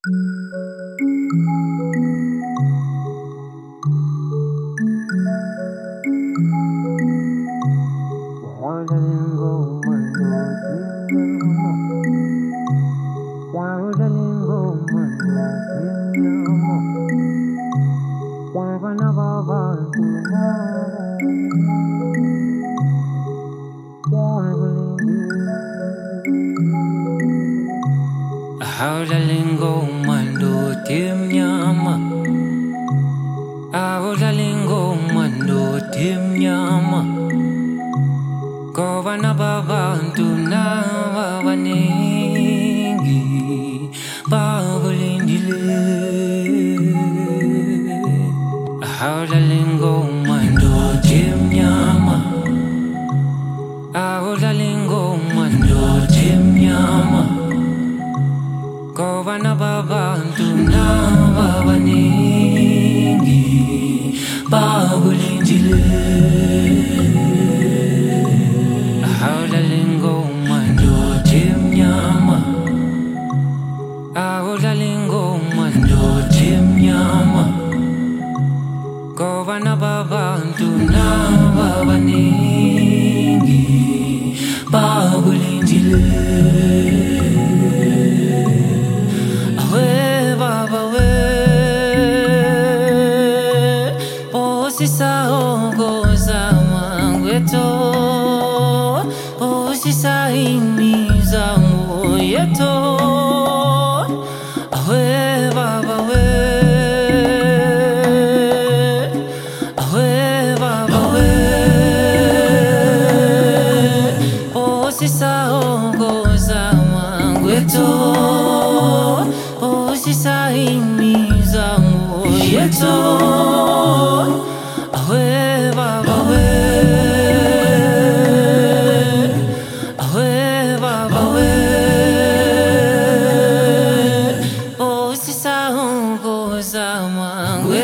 Howlalingo mando timnyama, howlalingo mando timnyama. Kovana babantu na waningi babulindile. Howlalingo mando timnyama, howlalingo mando timnyama. Kovana babantu na waningi babulindile. Howlalingo mando timnyama, howlalingo mando timnyama. Kovana babantu na waningi babulindile. Osisa imiza moyeto, awe baba we, awe baba we. Osisa ongoza mangweto, osisa imiza moyeto, awe baba we.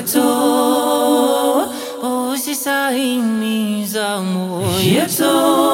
Osisa imiza moyeto.